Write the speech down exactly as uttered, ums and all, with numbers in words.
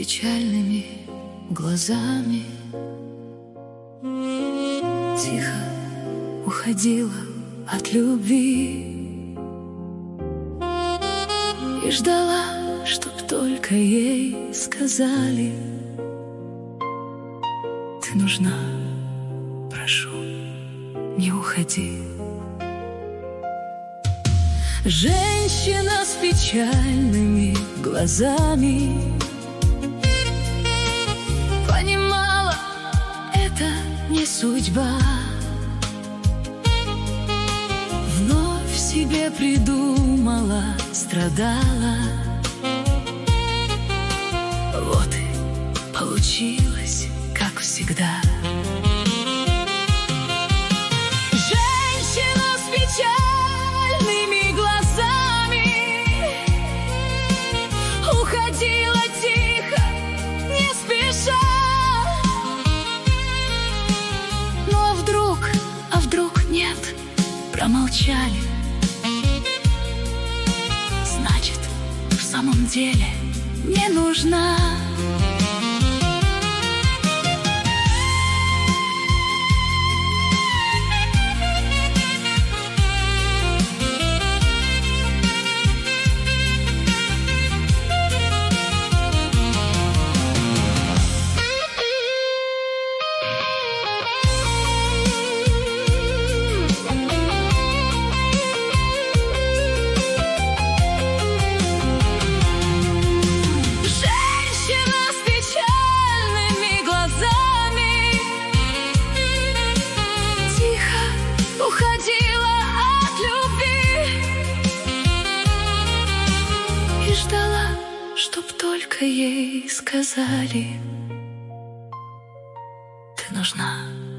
печальными глазами тихо уходила от любви и ждала, чтоб только ей сказали: ты нужна, прошу, не уходи. Женщина с печальными глазами понимала, это не судьба. Вновь себе придумала, страдала. Вот и получилось, как всегда. Женщина с печальными глазами уходила тихо, не спеша. Ну а вдруг, а вдруг нет, промолчали. Значит, в самом деле не нужна. Ждала, чтоб только ей сказали: ты нужна.